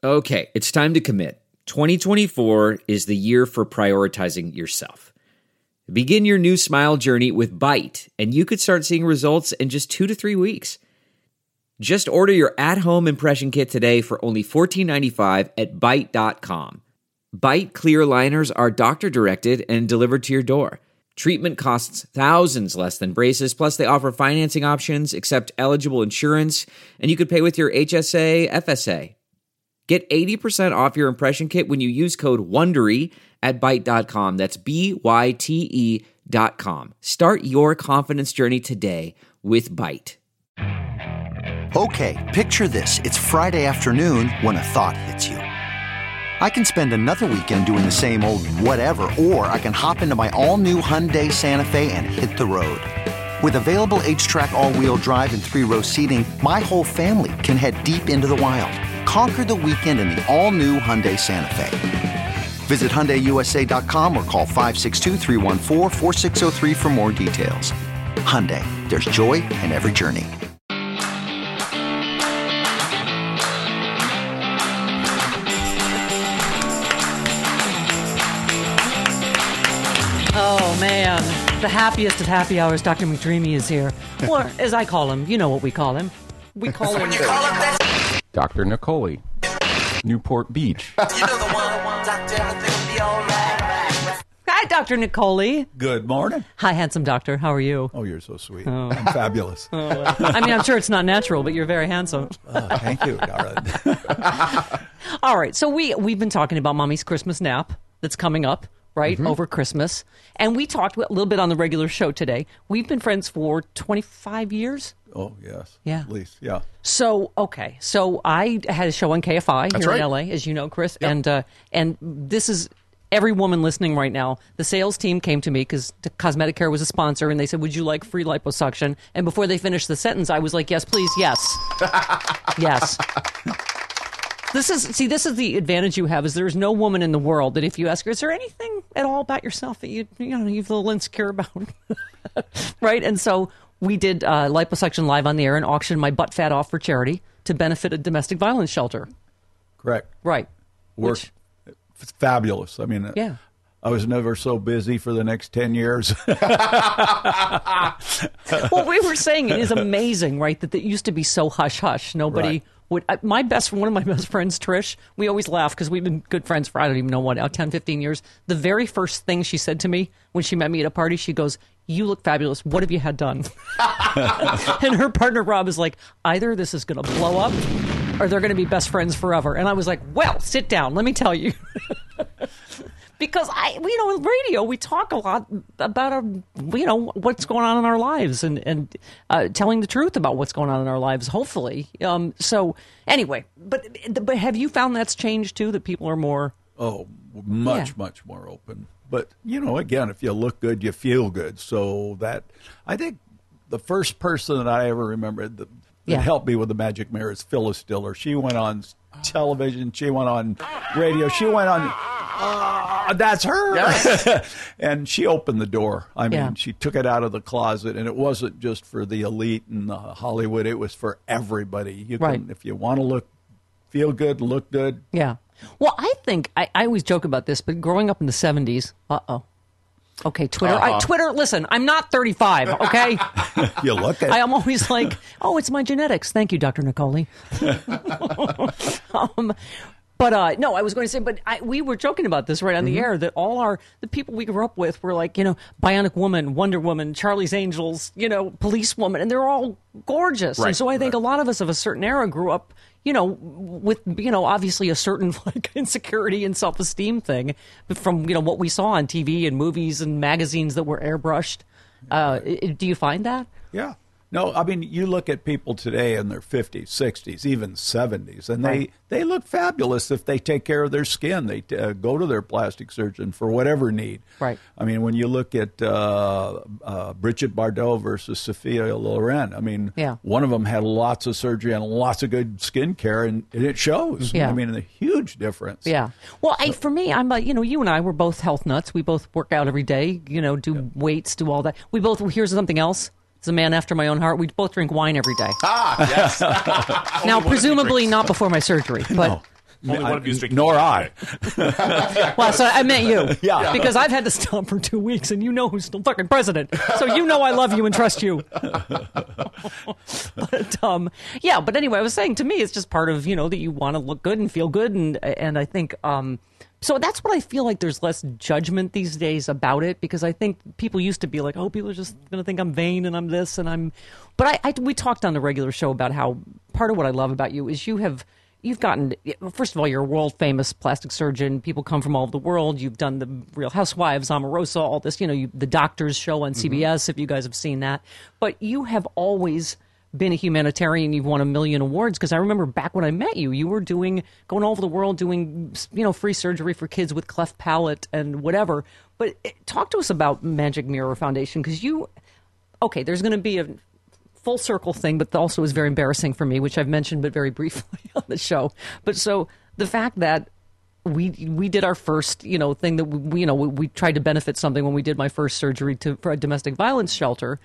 Okay, it's time to commit. 2024 is the year for prioritizing yourself. Begin your new smile journey with Byte, and you could start seeing results in just 2 to 3 weeks. Just order your at-home impression kit today for only $14.95 at Byte.com. Byte clear liners are doctor-directed and delivered to your door. Treatment costs thousands less than braces, plus they offer financing options, accept eligible insurance, and you could pay with your HSA, FSA. Get 80% off your impression kit when you use code WONDERY at Byte.com. That's BYTE.com. Start your confidence journey today with Byte. Okay, picture this. It's Friday afternoon when a thought hits you. I can spend another weekend doing the same old whatever, or I can hop into my all-new Hyundai Santa Fe and hit the road. With available H-Track all-wheel drive and 3-row seating, my whole family can head deep into the wild. Conquer the weekend in the all-new Hyundai Santa Fe. Visit HyundaiUSA.com or call 562-314-4603 for more details. Hyundai, there's joy in every journey. Oh, man. The happiest of happy hours, Dr. McDreamy is here. Or, as I call him, you know what we call him. We call him... Dr. Nicoli, Newport Beach. You know the one, doctor, everything will be all right. Hi, Dr. Nicoli. Good morning. Hi, handsome doctor. How are you? Oh, you're so sweet. Oh. I'm fabulous. I mean, I'm sure it's not natural, but you're very handsome. Thank you, darling. All right, so we've been talking about Mommy's Christmas nap that's coming up. Right, over Christmas. And we talked a little bit on the regular show today. We've been friends for 25 years. Oh, yes. Yeah. At least, yeah. So, okay. So I had a show on KFI here in L.A., as you know, Chris. Yep. And this is every woman listening right now. The sales team came to me because Cosmetic Care was a sponsor, and they said, would you like free liposuction? And before they finished the sentence, I was like, yes, please, yes. Yes. This is the advantage you have is there's no woman in the world that if you ask her, is there anything at all about yourself that you're a little insecure about? Right? And so we did liposuction live on the air and auctioned my butt fat off for charity to benefit a domestic violence shelter. Correct. Right. It's fabulous. I mean, yeah. I was never so busy for the next 10 years. Well, we were saying it is amazing, right, that it used to be so hush-hush. Nobody... Right. One of my best friends, Trish, we always laugh because we've been good friends for, I don't even know what, 10, 15 years. The very first thing she said to me when she met me at a party, she goes, you look fabulous. What have you had done? And her partner, Rob, is like, either this is going to blow up or they're going to be best friends forever. And I was like, well, sit down. Let me tell you. Because in radio, we talk a lot about, what's going on in our lives and telling the truth about what's going on in our lives, hopefully. So anyway, but have you found that's changed too, that people are more? Oh, much more open. But, again, if you look good, you feel good. So I think the first person that I ever remember that helped me with the magic mirror is Phyllis Diller. She went on television. She went on radio. She went on... that's her. Yes. And she opened the door. I mean, she took it out of the closet, and it wasn't just for the elite and Hollywood. It was for everybody. You can, if you want to feel good, look good. Yeah. Well, I think, I always joke about this, but growing up in the 70s, okay, Twitter. Twitter, listen, I'm not 35, okay? You look at it. I'm always like, it's my genetics. Thank you, Dr. Nicoli. But no, I was going to say, we were joking about this right on the air, that all the people we grew up with were like, Bionic Woman, Wonder Woman, Charlie's Angels, Police Woman, and they're all gorgeous. Right, and so I think a lot of us of a certain era grew up, with, obviously a certain insecurity and self-esteem thing from, what we saw on TV and movies and magazines that were airbrushed. Do you find that? Yeah. No, I mean, you look at people today in their 50s, 60s, even 70s, and they look fabulous if they take care of their skin. They go to their plastic surgeon for whatever need. Right. I mean, when you look at Brigitte Bardot versus Sophia Loren, I mean, one of them had lots of surgery and lots of good skin care, and it shows. Yeah. I mean, a huge difference. Yeah. Well, for me, I'm you and I, we're both health nuts. We both work out every day, do weights, do all that. Here's something else. As a man after my own heart, we both drink wine every day. Yes. Now, presumably not before my surgery, but Only one of you is drinking. Nor I. Well, so I meant you. Yeah. Because I've had to stop for 2 weeks, and you know who's the fucking president. So you know I love you and trust you. But anyway, I was saying, to me, it's just part of, that you want to look good and feel good. And I think, so that's what I feel like there's less judgment these days about it, because I think people used to be like, oh, people are just going to think I'm vain and I'm this and I'm, but we talked on the regular show about how part of what I love about you is you've gotten, first of all, you're a world-famous plastic surgeon. People come from all over the world. You've done the Real Housewives, Omarosa, all this, the Doctors show on CBS, if you guys have seen that. But you have always been a humanitarian. You've won 1 million awards, because I remember back when I met you, you were going all over the world doing, free surgery for kids with cleft palate and whatever. But talk to us about Magic Mirror Foundation, because there's going to be a full circle thing, but also is very embarrassing for me, which I've mentioned but very briefly on the show. But so the fact that we did our first thing that we tried to benefit something when we did my first surgery for a domestic violence shelter.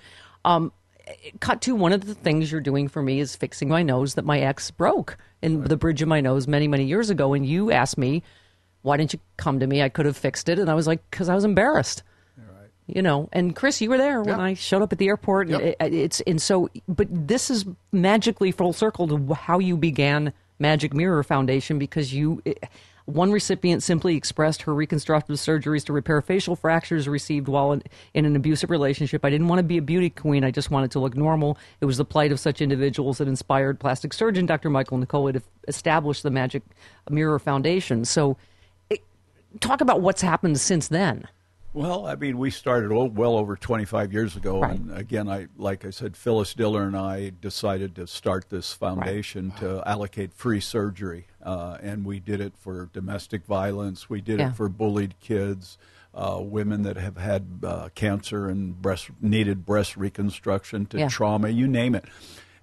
Cut to, one of the things you're doing for me is fixing my nose that my ex broke in the bridge of my nose many, many years ago. And you asked me, why didn't you come to me? I could have fixed it. And I was like, because I was embarrassed. And Chris, you were there when I showed up at the airport. Yep. But this is magically full circle to how you began Magic Mirror Foundation, because one recipient simply expressed her reconstructive surgeries to repair facial fractures received while in an abusive relationship. I didn't want to be a beauty queen. I just wanted to look normal. It was the plight of such individuals that inspired plastic surgeon Dr. Michael Nicola to establish the Magic Mirror Foundation. So talk about what's happened since then. Well, I mean, we started well over 25 years ago. Right. And again, like I said, Phyllis Diller and I decided to start this foundation to allocate free surgery. And we did it for domestic violence. We did it for bullied kids, women that have had cancer and needed breast reconstruction, to trauma, you name it.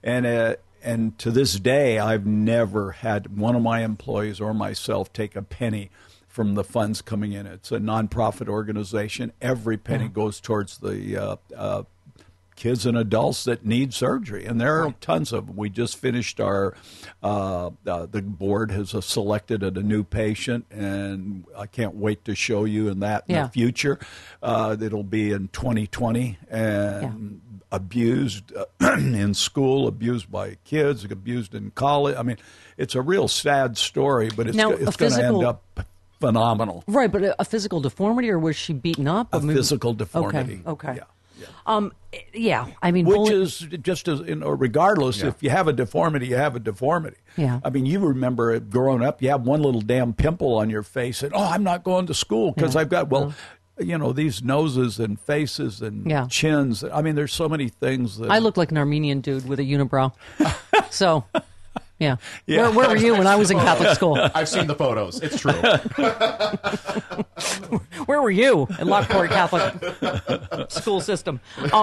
And to this day, I've never had one of my employees or myself take a penny from the funds coming in. It's a nonprofit organization. Every penny goes towards the kids and adults that need surgery, and there are tons of them. We just finished our the board has selected a new patient, and I can't wait to show you in the future. It'll be in 2020, and abused in school, abused by kids, abused in college. I mean, it's a real sad story, but it's going to end up phenomenal. Right, but a physical deformity, or was she beaten up? A physical deformity. Okay. Yeah. I mean, which is just as, regardless, if you have a deformity, you have a deformity. Yeah. I mean, you remember growing up, you have one little damn pimple on your face, and I'm not going to school because I've got these noses and faces and chins. I mean, there's so many things that I look like an Armenian dude with a unibrow. So. Yeah. Where were you when I was in Catholic school? I've seen the photos. It's true. Where were you in Lockport Catholic school system?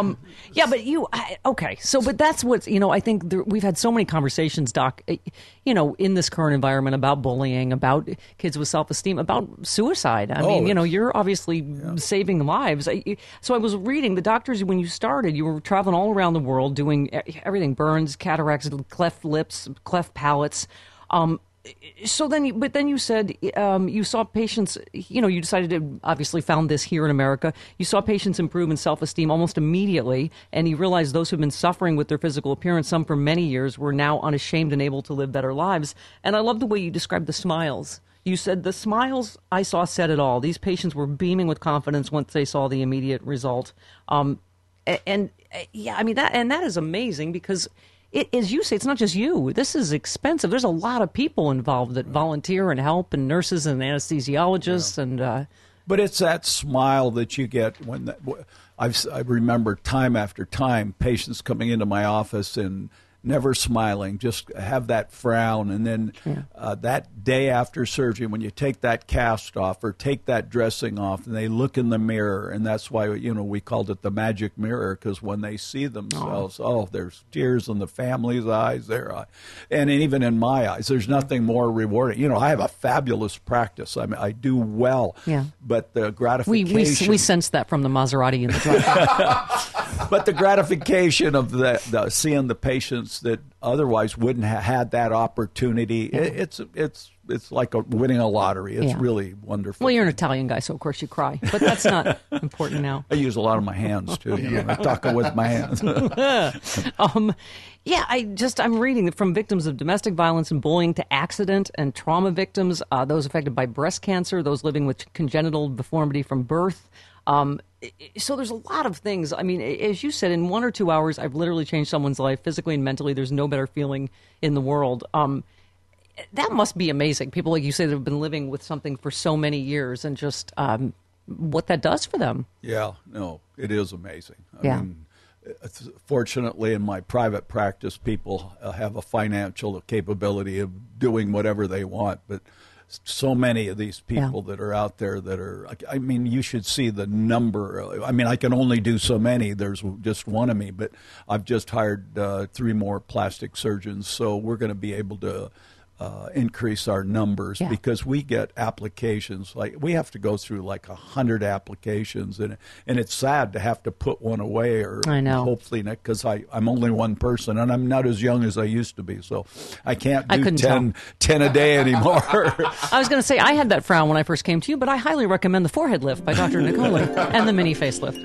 But but that's what's, I think we've had so many conversations, Doc, in this current environment about bullying, about kids with self-esteem, about suicide. I mean, you're obviously saving lives. So I was reading the doctors, when you started, you were traveling all around the world doing everything, burns, cataracts, cleft lips, cleft palates. So then you said you saw patients, you decided to, obviously found this here in America. You saw patients improve in self-esteem almost immediately, and you realized those who've been suffering with their physical appearance, some for many years, were now unashamed and able to live better lives. And I love the way you described the smiles. You said the smiles I saw said it all. These patients were beaming with confidence once they saw the immediate result. That is amazing, because as you say, it's not just you. This is expensive. There's a lot of people involved that volunteer and help, and nurses and anesthesiologists. And but it's that smile that you get when I remember time after time patients coming into my office and never smiling, just have that frown. And then that day after surgery, when you take that cast off or take that dressing off, and they look in the mirror, and that's why, we called it the magic mirror, because when they see themselves, there's tears in the family's eyes, and even in my eyes. There's nothing more rewarding. I have a fabulous practice. I mean, I do well, but the gratification... We sense that from the Maserati in the driveway. But the gratification of the seeing the patients that otherwise wouldn't have had that opportunity. It's like winning a lottery. It's really wonderful. Well, you're an Italian guy, so of course you cry, but that's not important now. I use a lot of my hands too. I talk with my hands. I'm reading from victims of domestic violence and bullying to accident and trauma victims, those affected by breast cancer, those living with congenital deformity from birth. So there's a lot of things. I mean, as you said, in 1 or 2 hours, I've literally changed someone's life physically and mentally. There's no better feeling in the world. That must be amazing. People, like you say, that have been living with something for so many years, and just what that does for them. Yeah, no, it is amazing. I mean, fortunately, in my private practice, people have a financial capability of doing whatever they want, but so many of these people that are out there that are, I mean, you should see the number. I mean, I can only do so many. There's just one of me, but I've just hired 3 more plastic surgeons, so we're going to be able to increase our numbers because we get applications. Like, we have to go through like 100 applications, and it's sad to have to put one away, or I know. Hopefully not, because I'm only one person and I'm not as young as I used to be, so I can't do 10 a day anymore. I was going to say, I had that frown when I first came to you, but I highly recommend the forehead lift by Dr. Nicoli and the mini facelift.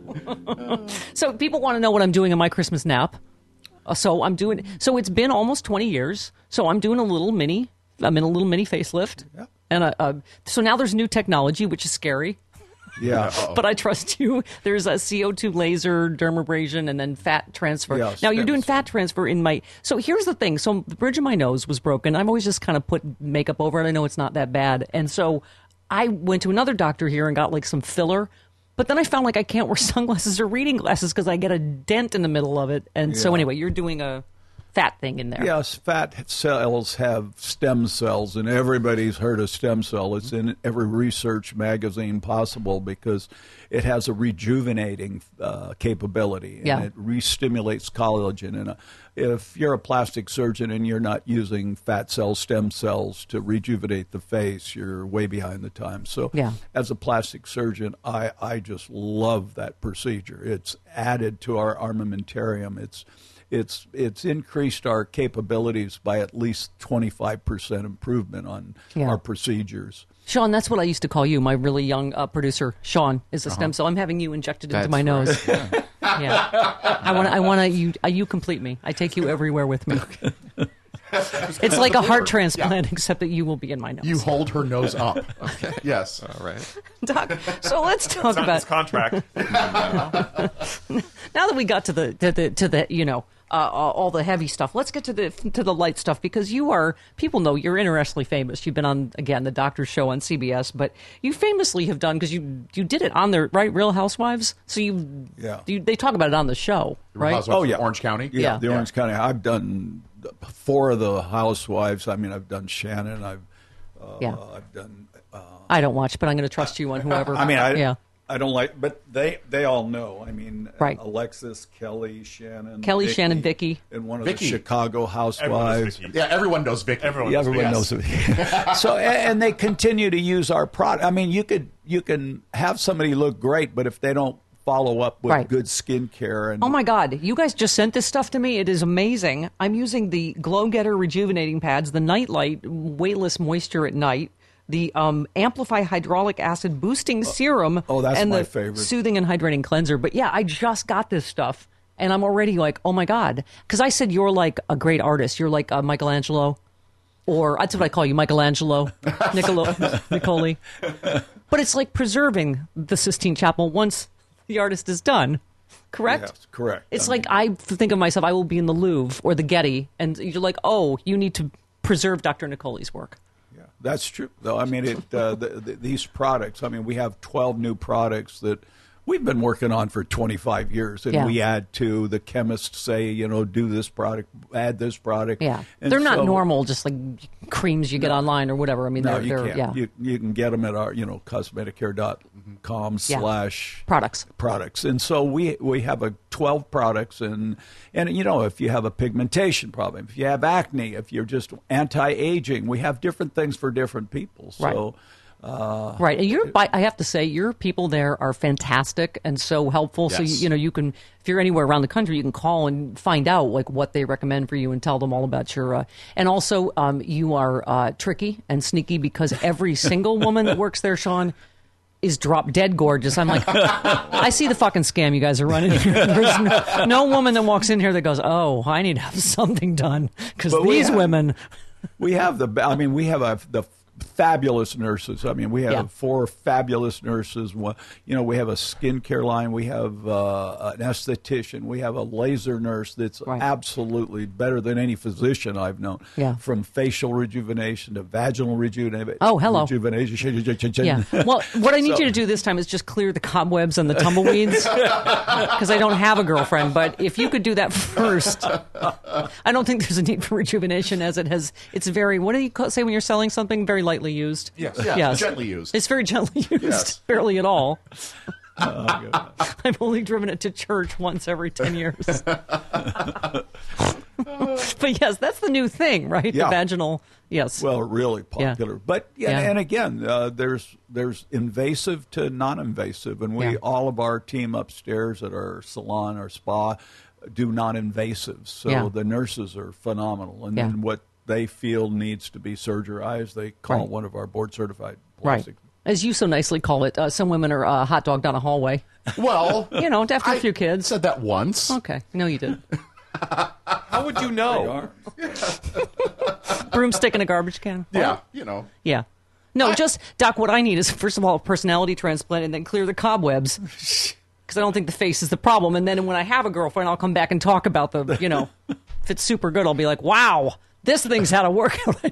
So people want to know what I'm doing in my Christmas nap. So it's been almost 20 years. So I'm in a little mini facelift. Yeah. And so now there's new technology, which is scary. Yeah. But I trust you. There's a CO2 laser, dermabrasion, and then fat transfer. Yes, now you're doing fat transfer in my... So here's the thing. So the bridge of my nose was broken. I've always just kind of put makeup over it. I know it's not that bad. And so I went to another doctor here and got like some filler. But then I found like I can't wear sunglasses or reading glasses because I get a dent in the middle of it. And so anyway, you're doing a fat thing in there. Yes, fat cells have stem cells, and everybody's heard of stem cell. It's in every research magazine possible because it has a rejuvenating capability, and it re-stimulates collagen. And if you're a plastic surgeon and you're not using fat cell stem cells to rejuvenate the face, you're way behind the times. So as a plastic surgeon, I just love that procedure. It's added to our armamentarium. It's increased our capabilities by at least 25% improvement on our procedures. Sean, that's what I used to call you. My really young producer, Sean, is a stem cell. I'm having you injected into my nose. I want you complete me. I take you everywhere with me. It's like a heart transplant, except that you will be in my nose. You hold her nose up. Okay. Yes. All right. Doc, so let's talk about this contract. Now that we got to the all the heavy stuff, let's get to the light stuff, because people know you're interestingly famous. You've been on, again, the Doctor Show on CBS, but you famously have done, because you did it on the Real Housewives. So they talk about it on the show, right? Housewives of Orange County. Yeah, Orange County. I've done 4 of the Housewives. I mean, I've done Shannon. I've done. I don't watch, but I'm going to trust you on whoever. I mean, I don't like, but they all know. I mean, Alexis, Kelly, Shannon, Vicky, and one of the Chicago Housewives. Everyone knows Vicky. Everyone knows Vicky. So, and they continue to use our product. I mean, you can have somebody look great, but if they don't follow up with good skincare. And oh my God, you guys just sent this stuff to me. It is amazing. I'm using the Glow Getter rejuvenating pads, the Nightlight weightless moisture at night, the Amplify hydraulic acid boosting serum, that's and my the favorite soothing and hydrating cleanser. But yeah, I just got this stuff, and I'm already like, oh my God, because I said you're like a great artist. You're like Michelangelo, or that's what I call you, Michelangelo, Nicoli. But it's like preserving the Sistine Chapel once the artist is done. Correct? Yes, correct. It's like I think of myself, I will be in the Louvre or the Getty, and you're like, oh, you need to preserve Dr. Nicoli's work. Yeah, that's true, though. I mean, these products, I mean, we have 12 new products that we've been working on for 25 years, and we add to. The chemists say, do this product, add this product. Yeah, and they're not normal, just like creams you get online or whatever. I mean, no, they're you can't. You can get them at our, cosmeticare.com/products. And so we have 12 products, and if you have a pigmentation problem, if you have acne, if you're just anti-aging, we have different things for different people. So Right, and I have to say, your people there are fantastic and so helpful. Yes. So you can, if you're anywhere around the country, you can call and find out like what they recommend for you and tell them all about your. And also, you are tricky and sneaky because every single woman that works there, Sean, is drop dead gorgeous. I'm like, I see the fucking scam you guys are running here. There's no woman that walks in here that goes, oh, I need to have something done because these women. We have the fabulous nurses. I mean, we have 4 fabulous nurses. We have a skincare line. We have an esthetician. We have a laser nurse that's absolutely better than any physician I've known. Yeah. From facial rejuvenation to vaginal rejuvenation. Oh, hello. Rejuvenation. Yeah. Well, what I need you to do this time is just clear the cobwebs and the tumbleweeds because I don't have a girlfriend. But if you could do that first, I don't think there's a need for rejuvenation as it's very, what do you say when you're selling something? Very lightly used. Yes. Gently used. It's very gently used. Yes. Barely at all. I've only driven it to church once every 10 years. But yes, that's the new thing, right? Yeah. The vaginal, yes. Well, really popular. Yeah. But, and again, there's invasive to non-invasive. And all of our team upstairs at our salon, our spa, do non-invasive. So the nurses are phenomenal. And then what they feel needs to be surgerized, they call one of our board-certified plastic. Right. As you so nicely call it, some women are hot dogged down a hallway. Well, after a few kids. Said that once. Okay. No, you did. How would you know? Broomstick in a garbage can? Yeah, Yeah. No, Doc, what I need is, first of all, a personality transplant and then clear the cobwebs. Because I don't think the face is the problem. And then when I have a girlfriend, I'll come back and talk about if it's super good, I'll be like, wow. This thing's how to work out. I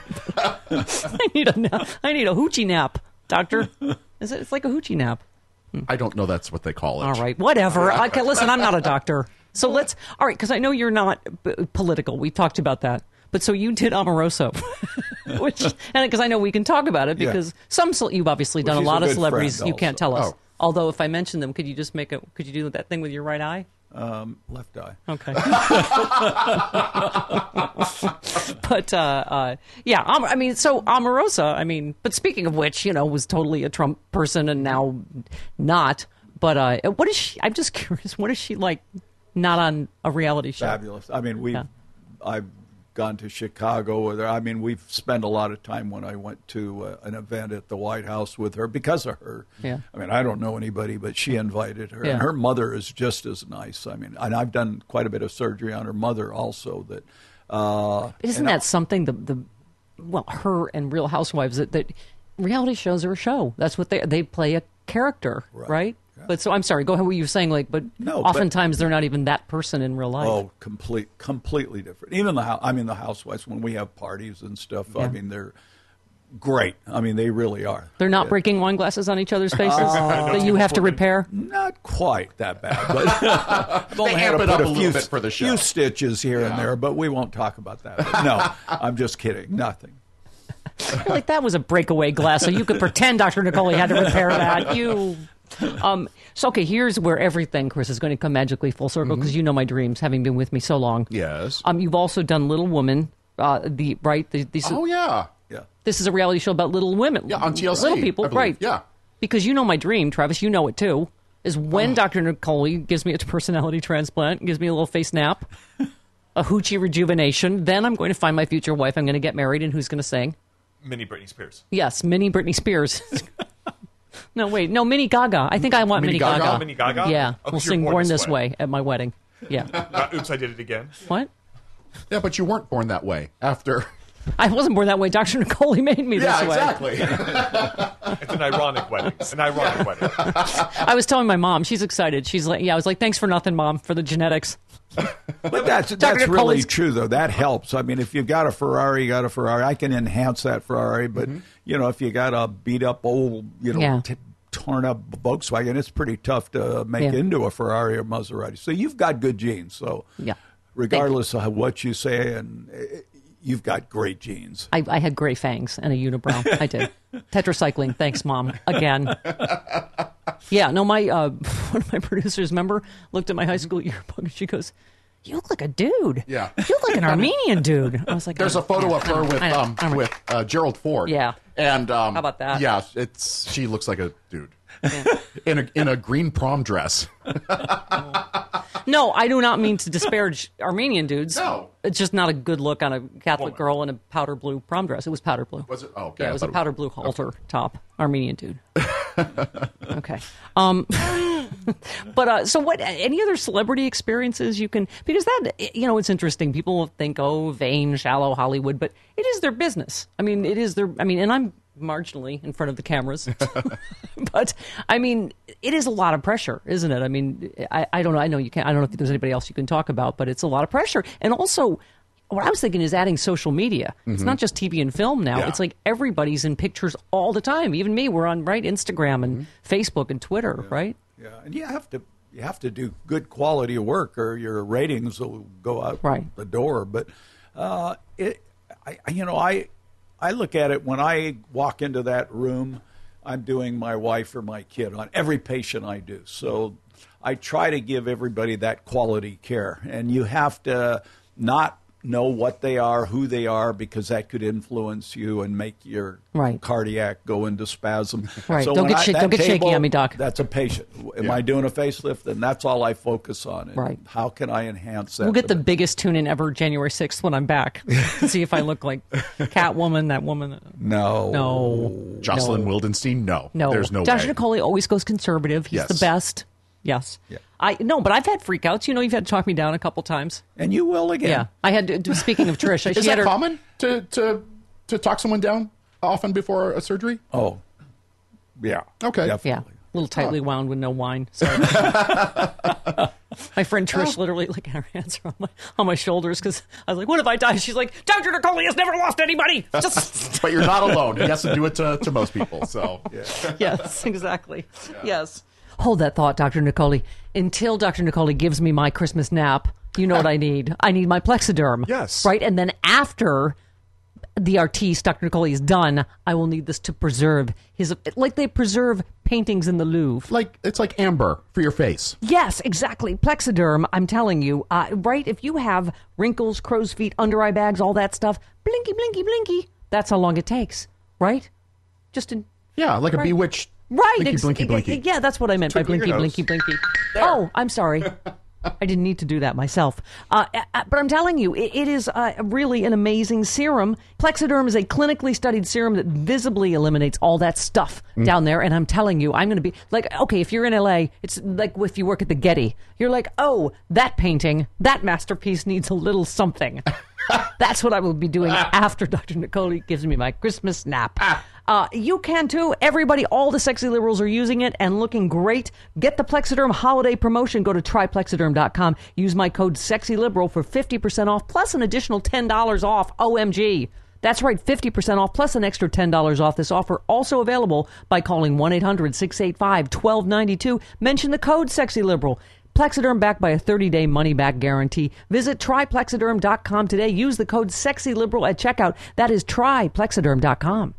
need a hoochie nap, doctor. It's like a hoochie nap. I don't know that's what they call it. All right, whatever. Okay, listen, I'm not a doctor. So all right, because I know you're not political. We talked about that. But so you did Amoroso, and because I know we can talk about it because you've obviously done a lot of celebrities you can't tell us. Oh. Although if I mention them, could you just could you do that thing with your right eye? Left eye. Okay. But, so Omarosa, but speaking of which, was totally a Trump person and now not. But what is she? I'm just curious. What is she like not on a reality show? Fabulous. I mean, I've gone to Chicago with her. I mean, we've spent a lot of time when I went to an event at the White House with her because of her. Yeah. I mean, I don't know anybody, but she invited her. Yeah. And her mother is just as nice. I mean, and I've done quite a bit of surgery on her mother also. Isn't that something, her and Real Housewives, that reality shows are a show. That's what they play a character, right? Yeah. But so I'm sorry, go ahead what you were saying, oftentimes they're not even that person in real life. Oh, completely different. Even the housewives, when we have parties and stuff, I mean, they're great. I mean, they really are. They're not breaking wine glasses on each other's faces that you have to repair? Not quite that bad, but they amp it up a little bit for the show. Few stitches here and there, but we won't talk about that. But no, I'm just kidding. Nothing. Like that was a breakaway glass, so you could pretend Dr. Nicole had to repair that. Okay, here's where everything, Chris, is going to come magically full circle because you know my dreams, having been with me so long. Yes. You've also done Little Women, Oh yeah. Yeah. This is a reality show about little women. Yeah, on TLC. Little people, right? Yeah. Because you know my dream, Travis. You know it too. Is when Dr. Nicole gives me a personality transplant, gives me a little face nap, a hoochie rejuvenation. Then I'm going to find my future wife. I'm going to get married, and who's going to sing? Mini Britney Spears. Yes, Mini Britney Spears. No, wait. No, Mini Gaga. I think I want Mini Gaga. Mini Gaga? Yeah. Oh, we'll sing Born This Way at my wedding. Yeah. Oops, I did it again. What? Yeah, but you weren't born that way after. I wasn't born that way. Dr. Nicole made me this way. Exactly. It's an ironic wedding. I was telling my mom. She's excited. She's like, I was like, thanks for nothing, Mom, for the genetics. But that's really true, though. That helps. I mean, if you've got a Ferrari, you got a Ferrari. I can enhance that Ferrari. But, if you got a beat-up old, torn-up Volkswagen, it's pretty tough to make into a Ferrari or Maserati. So you've got good genes. So regardless of what you say, and you've got great genes. I had gray fangs and a unibrow. I did. Tetracycline. Thanks, Mom. Again. Yeah, no, one of my producers, remember, looked at my high school yearbook and she goes, "You look like a dude. Yeah. You look like an Armenian dude." I was like, "There's a photo of her with Gerald Ford." Yeah. And How about that? Yeah, she looks like a dude in a green prom dress. No, I do not mean to disparage Armenian dudes. No. It's just not a good look on a Catholic girl in a powder blue prom dress. It was powder blue. Was it? Oh, okay. Yeah, it was a powder blue halter top. Armenian dude. Okay. But so what? Any other celebrity experiences you can? Because that, it's interesting. People think, oh, vain, shallow Hollywood, but it is their business. I mean, it is their. I mean, and I'm marginally in front of the cameras, but I mean, it is a lot of pressure, isn't it? I mean, I don't know. I know you can't. I don't know if there's anybody else you can talk about, but it's a lot of pressure, and also. What I was thinking is adding social media. Mm-hmm. It's not just TV and film now. Yeah. It's like everybody's in pictures all the time. Even me, we're on Instagram and Facebook and Twitter, right? Yeah, and you have to do good quality of work, or your ratings will go out the door. But I look at it when I walk into that room. I'm doing my wife or my kid on every patient I do. So I try to give everybody that quality care, and you have to not know what they are, who they are, because that could influence you and make your cardiac go into spasm. Right. So don't get shaky on me, Doc. That's a patient. Am I doing a facelift? Then that's all I focus on. And right. How can I enhance that? We'll get the biggest tune-in ever January 6th when I'm back. See if I look like Catwoman, that woman. No. Jocelyn Wildenstein? No. There's no Josh way. Nicole always goes conservative. He's the best. Yes. Yeah. But I've had freakouts. You've had to talk me down a couple times. And you will again. Yeah. I had to, speaking of Trish. Is that common to talk someone down often before a surgery? Oh, yeah. Okay. Definitely. Yeah. A little tightly wound with no wine. Sorry. My friend Trish literally had her hands on my shoulders because I was like, what if I die? She's like, Dr. Nicole has never lost anybody. But you're not alone. He has to do it to most people. So Yes, exactly. Yeah. Yes. Hold that thought, Dr. Nicole. Until Dr. Nicole gives me my Christmas nap, you know what I need? I need my Plexiderm. Yes. Right? And then after the artiste, Dr. Nicole, is done, I will need this to preserve his... Like they preserve paintings in the Louvre. It's like amber for your face. Yes, exactly. Plexiderm, I'm telling you. Right? If you have wrinkles, crow's feet, under-eye bags, all that stuff, blinky, blinky, blinky, that's how long it takes. Right? Like a bewitched... Right. Blinky, blinky, blinky. Yeah, that's what I meant by blinky, blinky, blinky. There. Oh, I'm sorry. I didn't need to do that myself. But I'm telling you, it is really an amazing serum. Plexiderm is a clinically studied serum that visibly eliminates all that stuff down there. And I'm telling you, I'm going to be like, okay, if you're in LA, it's like if you work at the Getty, you're like, oh, that painting, that masterpiece needs a little something. That's what I will be doing after Dr. Nicole gives me my Christmas nap. You can too. Everybody, all the sexy liberals are using it and looking great. Get the Plexiderm holiday promotion. Go to tryplexiderm.com. Use my code SEXYLIBERAL for 50% off plus an additional $10 off. OMG. That's right, 50% off plus an extra $10 off. This offer also available by calling 1-800-685-1292. Mention the code SEXYLIBERAL. Plexiderm backed by a 30-day money-back guarantee. Visit tryplexiderm.com today. Use the code SEXYLIBERAL at checkout. That is tryplexiderm.com.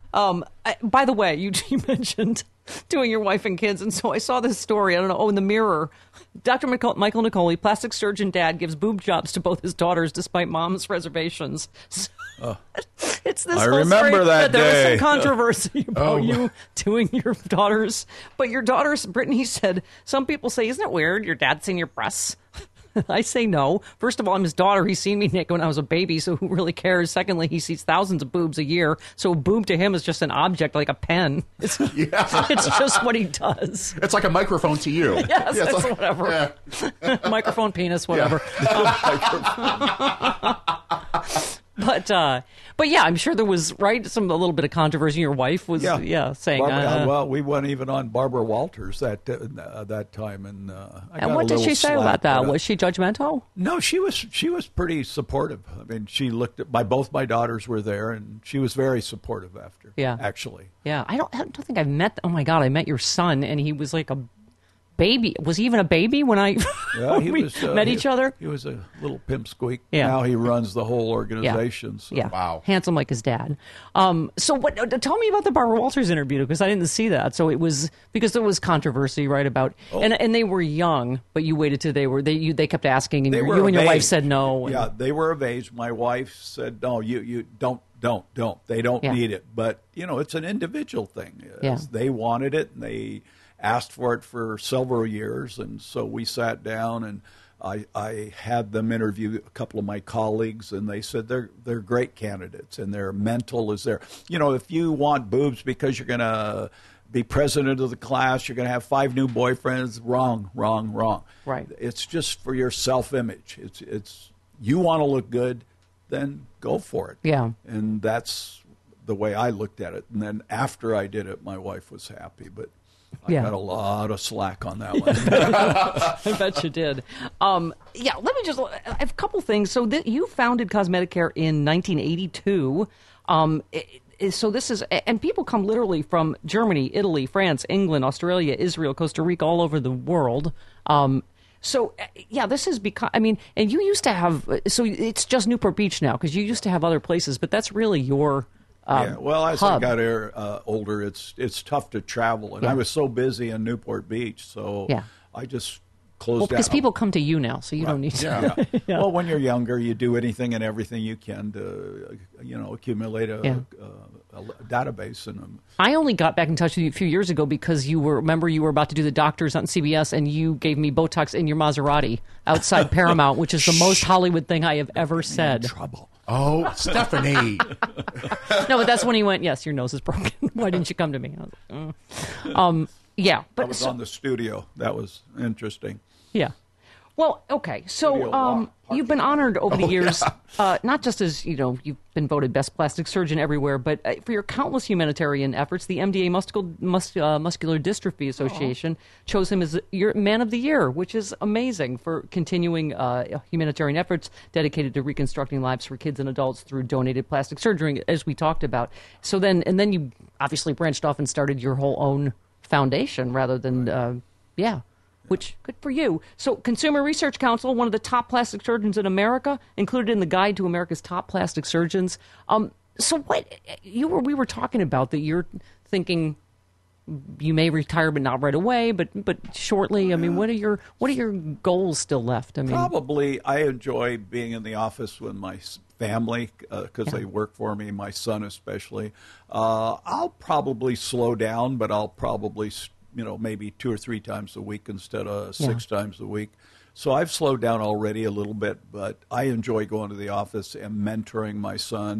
By the way, you mentioned doing your wife and kids, and so I saw this story, I don't know, in the Mirror. Dr. Michael Nicole, plastic surgeon dad, gives boob jobs to both his daughters despite mom's reservations. So, it's this I whole remember story that there day. was some controversy about you doing your daughters. But your daughters, Brittany said, some people say, isn't it weird your dad's seeing your breasts? I say no. First of all, I'm his daughter. He's seen me naked when I was a baby, so who really cares? Secondly, he sees thousands of boobs a year, so a boob to him is just an object, like a pen. It's just what he does. It's like a microphone to you. Yes, it's like, whatever. Yeah. Microphone, penis, whatever. Yeah. But yeah, I'm sure there was a little bit of controversy. Your wife was saying. Well, we went even on Barbara Walters that time, and what did she say about that? Was she judgmental? No, she was pretty supportive. I mean, she looked at both my daughters were there, and she was very supportive after. Yeah, actually. Yeah, I don't think I've met. Oh my God, I met your son, and he was like a baby. Was he even a baby when we met each other? He was a little pimp squeak. Yeah. Now he runs the whole organization. Yeah. So. Wow. Handsome like his dad. So what? Tell me about the Barbara Walters interview, because I didn't see that. So it was because there was controversy, right? About and they were young, but you waited till they kept asking, and you and your wife said no. Yeah, they were of age. My wife said, "No, you don't Don't. They don't Yeah. need it. But, it's an individual thing. Yeah. They wanted it, and they asked for it for several years. And so we sat down, and I had them interview a couple of my colleagues, and they said they're great candidates, and their mental is there. If you want boobs because you're going to be president of the class, you're going to have 5 new boyfriends, wrong. Right. It's just for your self-image. It's you want to look good, then go for it. Yeah. And that's the way I looked at it. And then after I did it, my wife was happy, but I got a lot of slack on that one. I bet you did. Let me just, I have a couple things. So you founded Cosmetic Care in 1982. So this is, and people come literally from Germany, Italy, France, England, Australia, Israel, Costa Rica, all over the world. This has become, and you used to have, so it's just Newport Beach now, because you used to have other places, but that's really your well, as hub. I got older, it's tough to travel, and I was so busy in Newport Beach, so I just closed down. Because people come to you now, so you don't need to. Yeah. Well, when you're younger, you do anything and everything you can to, accumulate a database. And I only got back in touch with you a few years ago because you were about to do the Doctors on CBS, and you gave me Botox in your Maserati outside Paramount, which is the most Hollywood thing I have ever said. trouble. Oh, Stephanie. No, but that's when he went, yes, your nose is broken. Why didn't you come to me? I was like, but I was on the studio. That was interesting. Yeah. Well, okay. So you've been honored over the years, not just as, you've been voted best plastic surgeon everywhere, but for your countless humanitarian efforts. The MDA Muscular Dystrophy Association chose him as your Man of the Year, which is amazing for continuing humanitarian efforts dedicated to reconstructing lives for kids and adults through donated plastic surgery, as we talked about. So then you obviously branched off and started your whole own foundation rather than, which, good for you. So Consumer Research Council, one of the top plastic surgeons in America, included in the Guide to America's Top Plastic Surgeons. So what we were talking about that you're thinking you may retire, but not right away, but shortly. What are your goals still left? Probably I enjoy being in the office with my family because they work for me, my son especially. I'll probably slow down, but I'll probably maybe 2 or 3 times a week instead of 6 times a week. So I've slowed down already a little bit, but I enjoy going to the office and mentoring my son.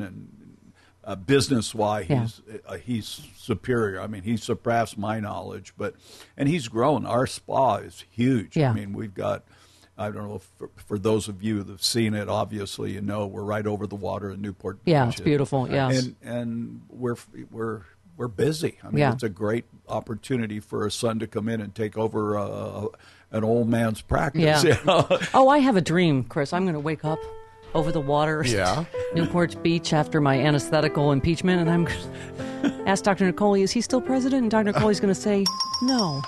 And business-wise, he's superior. He surpassed my knowledge, and he's grown. Our spa is huge. Yeah. We've got, I don't know, for those of you that have seen it, obviously, we're right over the water in Newport Beach. Yeah, it's beautiful. Yes. And we're busy. It's a great opportunity for a son to come in and take over an old man's practice. Yeah. Oh, I have a dream, Chris. I'm going to wake up over the water, Newport Beach, after my anesthetical impeachment, and I'm going to ask Dr. Nicole, is he still president? And Dr. Nicole's going to say, no.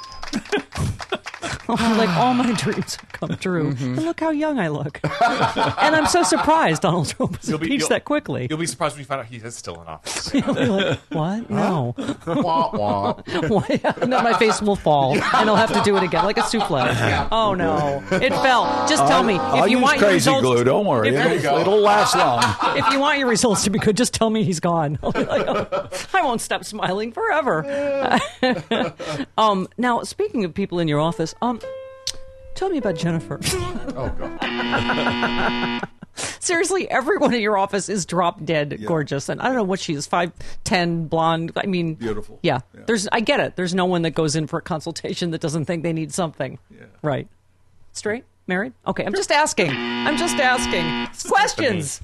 Like, all my dreams have come true. And look how young I look. And I'm so surprised Donald Trump was impeached that quickly. You'll be surprised when you find out he is still in office. You'll be like, what? No. Wah, wah. And then my face will fall, and I'll have to do it again, like a souffle. Oh, no. It fell. Just tell me. I'll use crazy glue. Don't worry. It'll last long. If you want your results to be good, just tell me he's gone. I'll be like, I won't stop smiling forever. Now, speaking of people in your office, tell me about Jennifer. Oh, God. Seriously, everyone in your office is drop dead gorgeous, and I don't know what she is, 5'10", blonde. Beautiful. Yeah. I get it. There's no one that goes in for a consultation that doesn't think they need something. Yeah. Right. Straight? Married? Okay, I'm just asking. Questions.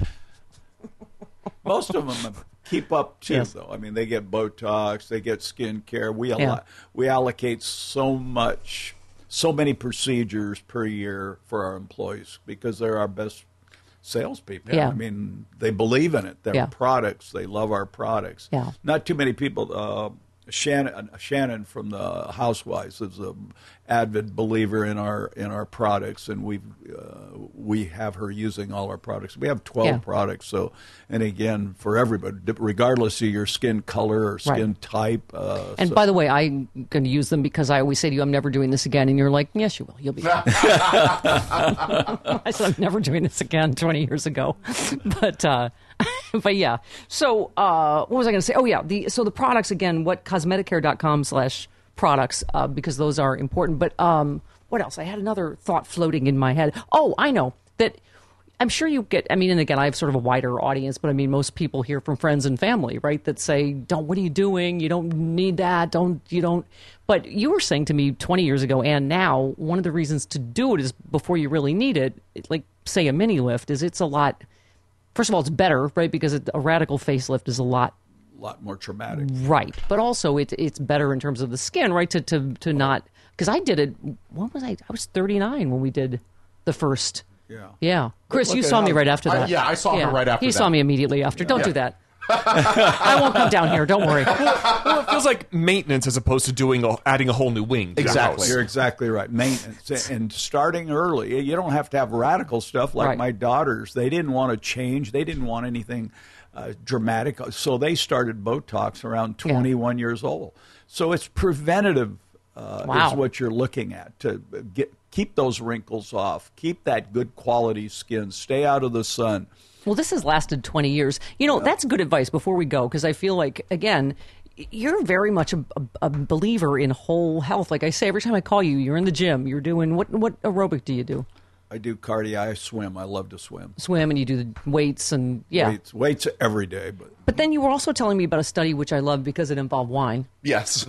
Most of them keep up too, though. They get Botox, they get skin care. We allocate so many procedures per year for our employees because they're our best salespeople. Yeah. They believe in it. They're products. They love our products. Yeah. Not too many people Shannon from the Housewives is an avid believer in our products, and we have her using all our products. We have 12 products. So, and again, for everybody, regardless of your skin color or skin type. And by the way, I'm going to use them because I always say to you, I'm never doing this again, and you're like, yes, you will. You'll be fine. I said I'm never doing this again 20 years ago, but yeah. So what was I going to say? Oh yeah. So the products again. What cosmeticare.com/products because those are important. But what else? I had another thought floating in my head. Oh, I know that. I'm sure you get. I mean, and again, I have sort of a wider audience, but I mean, most people hear from friends and family, right? That say, "Don't. What are you doing? You don't need that. You don't." But you were saying to me 20 years ago, and now one of the reasons to do it is before you really need it. Like say a mini lift is it's a lot. First of all, it's better, right? Because a radical facelift is a lot more traumatic, right? But also, it's better in terms of the skin, right? To not because I did it. When was I? I was 39 when we did the first. Yeah. Chris, you saw me right after that. I saw her right after that. He saw me immediately after. Don't do that. I won't come down here. Don't worry. Well, it feels like maintenance as opposed to adding a whole new wing. To the house. You're exactly right. Maintenance and starting early. You don't have to have radical stuff like my daughters. They didn't want to change. They didn't want anything dramatic. So they started Botox around 21 years old. So it's preventative is what you're looking at to keep those wrinkles off, keep that good quality skin, stay out of the sun. Well, this has lasted 20 years. You know, that's good advice before we go, because I feel like, again, you're very much a believer in whole health. Like I say, every time I call you, you're in the gym. You're doing, what aerobic do you do? I do cardio. I swim. I love to swim. Swim, and you do the weights and, Weights every day. But then you were also telling me about a study, which I love because it involved wine. Yes.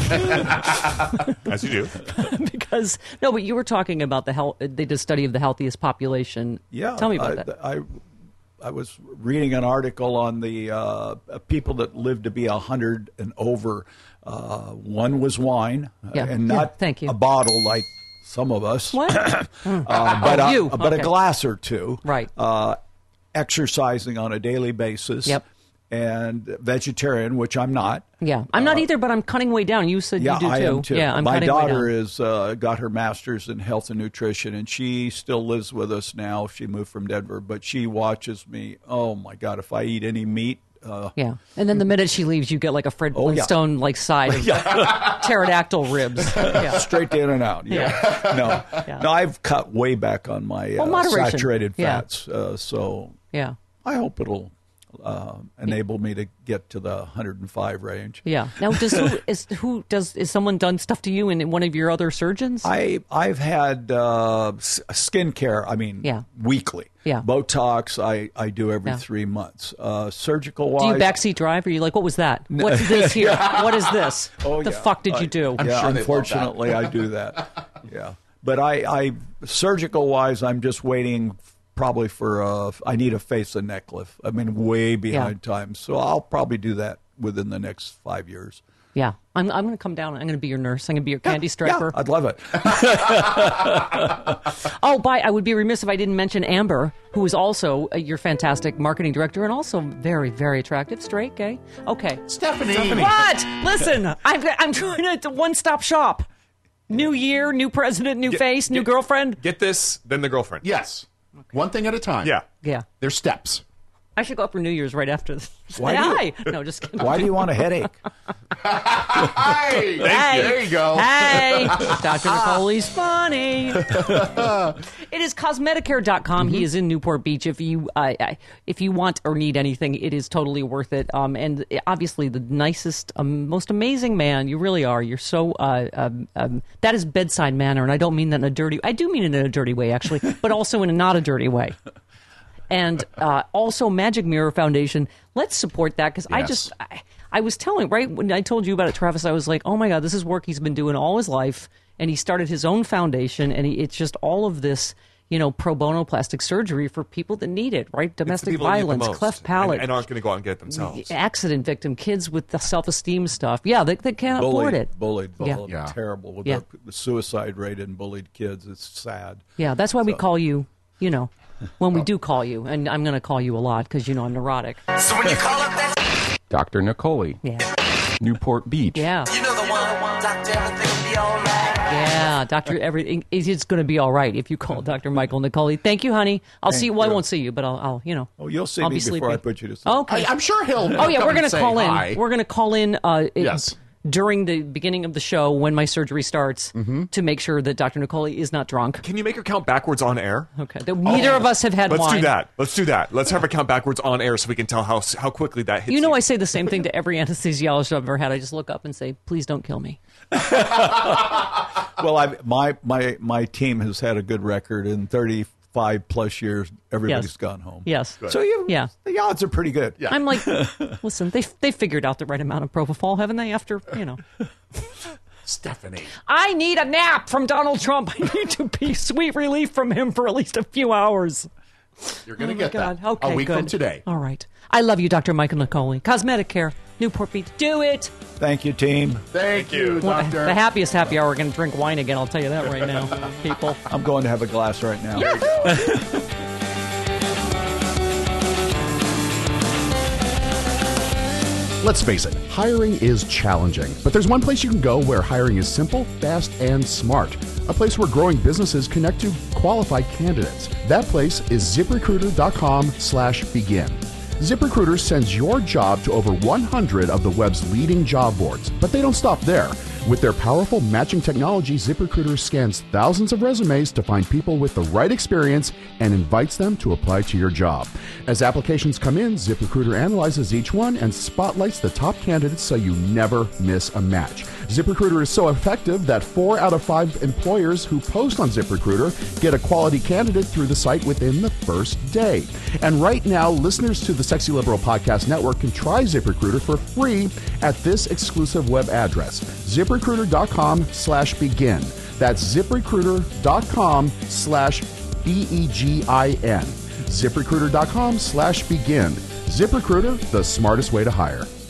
As you do. But you were talking about the health. They did a study of the healthiest population. Yeah. Tell me about that. I was reading an article on the people that live to be 100 and over. One was wine, and not a bottle like some of us. What? But a glass or two. Right. Exercising on a daily basis. Yep. And vegetarian, which I'm not. Yeah, I'm not either, but I'm cutting way down. You said you do too. I am too. Yeah, My daughter is got her master's in health and nutrition, and she still lives with us now. She moved from Denver, but she watches me. Oh my God, if I eat any meat. And then the minute she leaves, you get like a Fred Flintstone like side of pterodactyl ribs. Straight in and out. No, I've cut way back on my saturated fats. So I hope it'll enable me to get to the 105 range. Yeah. Now, is someone done stuff to you in one of your other surgeons? I've had skincare. I mean, weekly. Yeah. Botox, I do every 3 months. Surgical wise, do you backseat drive? Or are you like, what was that? What's this here? What is this? The fuck did you do? I'm sure unfortunately, I do that. Yeah. But I surgical wise, I'm just waiting. Probably for I need a face and neck lift. I mean, way behind time. So I'll probably do that within the next 5 years. Yeah. I'm going to come down. I'm going to be your nurse. I'm going to be your candy striper. Yeah, I'd love it. I would be remiss if I didn't mention Amber, who is also your fantastic marketing director and also very, very attractive. Straight, gay? Okay. Stephanie. What? Listen, I'm trying to one-stop shop. New year, new president, new face, new girlfriend. Get this, then the girlfriend. Yes. Okay. One thing at a time. Yeah. There's steps. I should go up for New Year's right after this. No, just kidding. Why do you want a headache? Hey, there you go. Hey, Dr. Nicole's funny. It is cosmeticare.com. He is in Newport Beach. If you want or need anything, it is totally worth it. And obviously the nicest, most amazing man. You really are. You're so, that is bedside manner. And I don't mean that in a dirty, I do mean it in a dirty way actually, but also in a not a dirty way. And also Magic Mirror Foundation. Let's support that because I was telling, right, when I told you about it, Travis, I was like, oh my God, this is work he's been doing all his life. And he started his own foundation. And it's just all of this, pro bono plastic surgery for people that need it, right? Domestic violence, cleft palate. And aren't going to go out and get it themselves. Accident victim, kids with the self-esteem stuff. Yeah, they can't afford it. Bullied. Terrible. With the suicide rate in bullied kids, it's sad. Yeah, that's why we call you, when we do call you, and I'm going to call you a lot because I'm neurotic. So when you call up that... Dr. Nicole. Yeah. Newport Beach. Yeah. You know the one, Dr. Everything will be all right. Yeah, Dr. Everything is going to be all right if you call Dr. Michael Nicoli. Thank you, honey. I'll see you. Well, I won't see you, but I'll Oh, you'll see I'll me be before sleeping. I put you to sleep. Okay. I'm sure he'll. Oh yeah, come we're and going to say call hi. in. We're going to call in. Yes. During the beginning of the show, when my surgery starts, to make sure that Dr. Nicoli is not drunk. Can you make her count backwards on air? Okay. Neither of us have had Let's wine. do that. Let's do that. Let's have her count backwards on air so we can tell how quickly that hits You know, I say the same thing to every anesthesiologist I've ever had. I just look up and say, "Please don't kill me." Well, my team has had a good record in 35 plus years. Everybody's Yes. gone home. Yes. So the odds are pretty good. Yeah. I'm like, listen, they figured out the right amount of propofol, haven't they? After Stephanie. I need a nap from Donald Trump. I need to be sweet relief from him for at least a few hours. You're going to Oh, get my that God. Okay, a week good. from today. All right. I love you, Dr. Michael Nicoli. Cosmetic Care, Newport Beach. Do it. Thank you, team. Thank you, Well, Doctor. the happiest happy hour. We're going to drink wine again. I'll tell you that right now, people. I'm going to have a glass right now. Let's face it, hiring is challenging. But there's one place you can go where hiring is simple, fast, and smart. A place where growing businesses connect to qualified candidates. That place is ZipRecruiter.com/begin. ZipRecruiter sends your job to over 100 of the web's leading job boards. But they don't stop there. With their powerful matching technology, ZipRecruiter scans thousands of resumes to find people with the right experience and invites them to apply to your job. As applications come in, ZipRecruiter analyzes each one and spotlights the top candidates so you never miss a match. ZipRecruiter is so effective that 4 out of 5 employers who post on ZipRecruiter get a quality candidate through the site within the first day. And right now, listeners to the Sexy Liberal Podcast Network can try ZipRecruiter for free at this exclusive web address, ZipRecruiter.com/begin. That's ZipRecruiter.com/BEGIN. ZipRecruiter.com/begin. ZipRecruiter, the smartest way to hire.